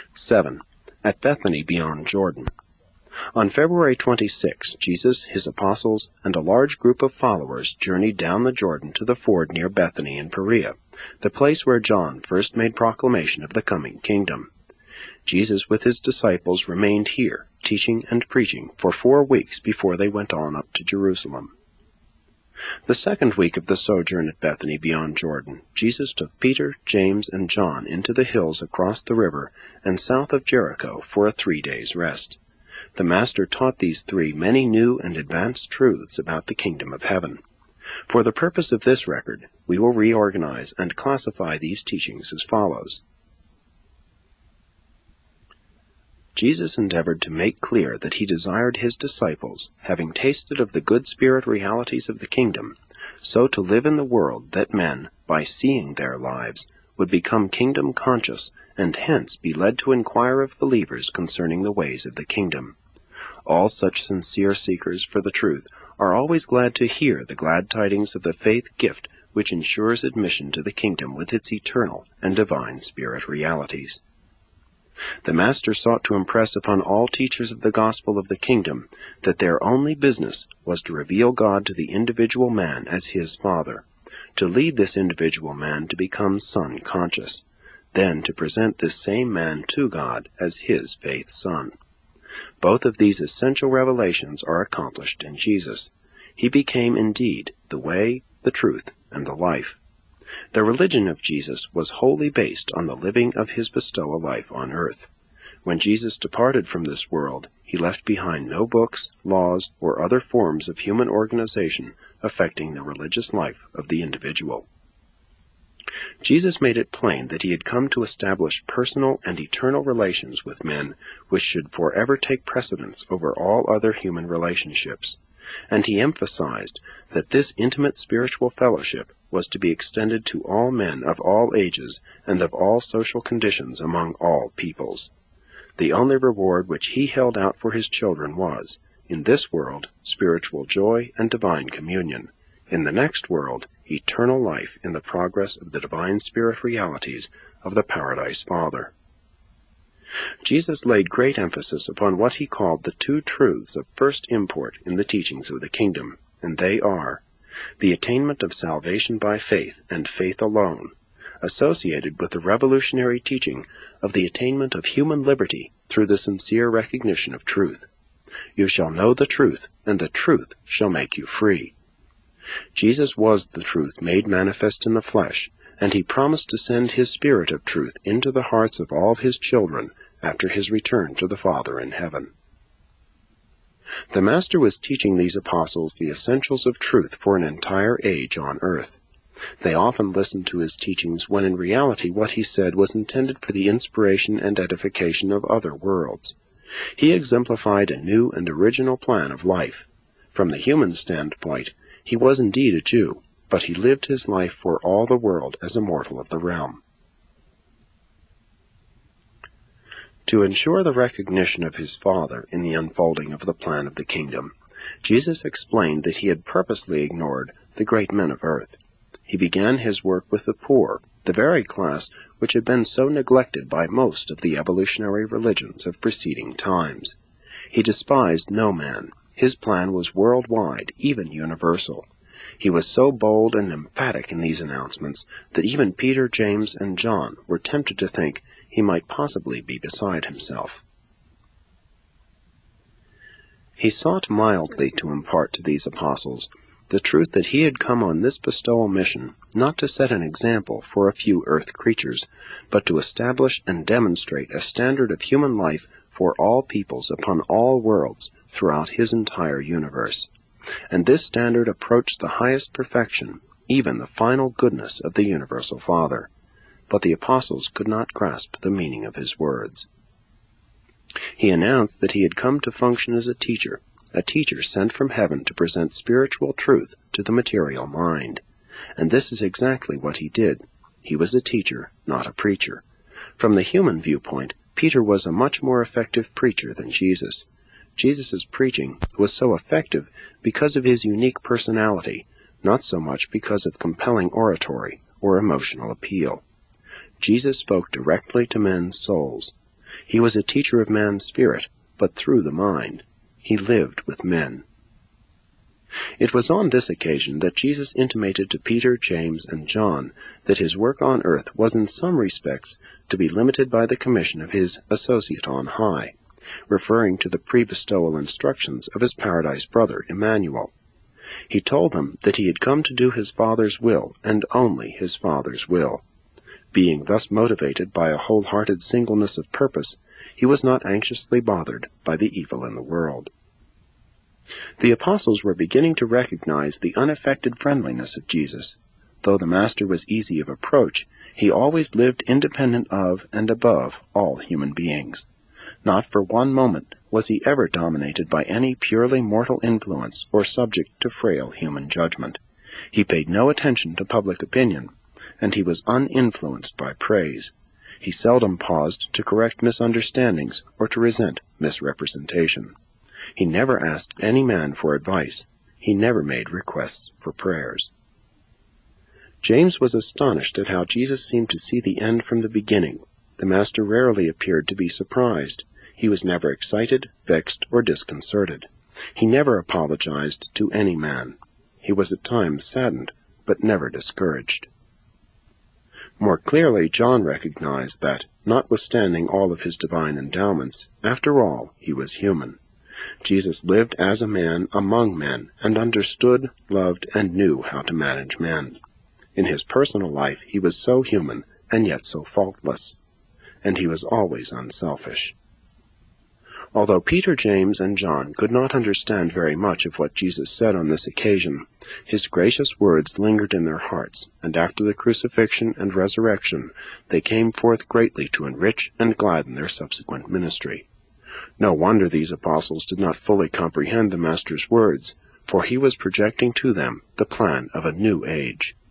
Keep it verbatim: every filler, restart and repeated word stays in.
seven. At Bethany beyond Jordan. On February twenty-sixth, Jesus, his apostles, and a large group of followers journeyed down the Jordan to the ford near Bethany in Perea, the place where John first made proclamation of the coming kingdom. Jesus with his disciples remained here, teaching and preaching, for four weeks before they went on up to Jerusalem. The second week of the sojourn at Bethany beyond Jordan, Jesus took Peter, James, and John into the hills across the river and south of Jericho for a three days' rest. The Master taught these three many new and advanced truths about the kingdom of heaven. For the purpose of this record, we will reorganize and classify these teachings as follows. Jesus endeavored to make clear that he desired his disciples, having tasted of the good spirit realities of the kingdom, so to live in the world that men, by seeing their lives, would become kingdom conscious, and hence be led to inquire of believers concerning the ways of the kingdom. All such sincere seekers for the truth are always glad to hear the glad tidings of the faith gift which ensures admission to the kingdom with its eternal and divine spirit realities. The Master sought to impress upon all teachers of the gospel of the kingdom that their only business was to reveal God to the individual man as his Father, to lead this individual man to become Son conscious, then to present this same man to God as his faith Son. Both of these essential revelations are accomplished in Jesus. He became indeed the way, the truth, and the life. The religion of Jesus was wholly based on the living of his bestowal life on earth. When Jesus departed from this world, he left behind no books, laws, or other forms of human organization affecting the religious life of the individual. Jesus made it plain that he had come to establish personal and eternal relations with men which should forever take precedence over all other human relationships, and he emphasized that this intimate spiritual fellowship was to be extended to all men of all ages and of all social conditions among all peoples. The only reward which he held out for his children was, in this world, spiritual joy and divine communion; in the next world, eternal life in the progress of the divine spirit realities of the Paradise Father. Jesus laid great emphasis upon what he called the two truths of first import in the teachings of the kingdom, and they are the attainment of salvation by faith and faith alone, associated with the revolutionary teaching of the attainment of human liberty through the sincere recognition of truth. You shall know the truth, and the truth shall make you free. Jesus was the truth made manifest in the flesh, and he promised to send his Spirit of truth into the hearts of all his children after his return to the Father in heaven. The Master was teaching these apostles the essentials of truth for an entire age on earth. They often listened to his teachings when in reality what he said was intended for the inspiration and edification of other worlds. He exemplified a new and original plan of life. From the human standpoint, he was indeed a Jew, but he lived his life for all the world as a mortal of the realm. To ensure the recognition of his Father in the unfolding of the plan of the kingdom, Jesus explained that he had purposely ignored the great men of earth. He began his work with the poor, the very class which had been so neglected by most of the evolutionary religions of preceding times. He despised no man. His plan was worldwide, even universal. He was so bold and emphatic in these announcements that even Peter, James, and John were tempted to think he might possibly be beside himself. He sought mildly to impart to these apostles the truth that he had come on this bestowal mission not to set an example for a few earth creatures, but to establish and demonstrate a standard of human life for all peoples upon all worlds throughout his entire universe. And this standard approached the highest perfection, even the final goodness of the universal Father. But the apostles could not grasp the meaning of his words. He announced that he had come to function as a teacher, a teacher sent from heaven to present spiritual truth to the material mind. And this is exactly what he did. He was a teacher, not a preacher. From the human viewpoint, Peter was a much more effective preacher than Jesus. Jesus' preaching was so effective because of his unique personality, not so much because of compelling oratory or emotional appeal. Jesus spoke directly to men's souls. He was a teacher of man's spirit, but through the mind. He lived with men. It was on this occasion that Jesus intimated to Peter, James, and John that his work on earth was in some respects to be limited by the commission of his associate on high, referring to the pre-bestowal instructions of his paradise brother Emmanuel. He told them that he had come to do his Father's will, and only his Father's will. Being thus motivated by a wholehearted singleness of purpose, he was not anxiously bothered by the evil in the world. The apostles were beginning to recognize the unaffected friendliness of Jesus. Though the Master was easy of approach, he always lived independent of and above all human beings. Not for one moment was he ever dominated by any purely mortal influence or subject to frail human judgment. He paid no attention to public opinion, and he was uninfluenced by praise. He seldom paused to correct misunderstandings or to resent misrepresentation. He never asked any man for advice. He never made requests for prayers. James was astonished at how Jesus seemed to see the end from the beginning. The Master rarely appeared to be surprised. He was never excited, vexed, or disconcerted. He never apologized to any man. He was at times saddened, but never discouraged. More clearly, John recognized that, notwithstanding all of his divine endowments, after all, he was human. Jesus lived as a man among men, and understood, loved, and knew how to manage men. In his personal life, he was so human, and yet so faultless. And he was always unselfish. Although Peter, James, and John could not understand very much of what Jesus said on this occasion, his gracious words lingered in their hearts, and after the crucifixion and resurrection, they came forth greatly to enrich and gladden their subsequent ministry. No wonder these apostles did not fully comprehend the Master's words, for he was projecting to them the plan of a new age.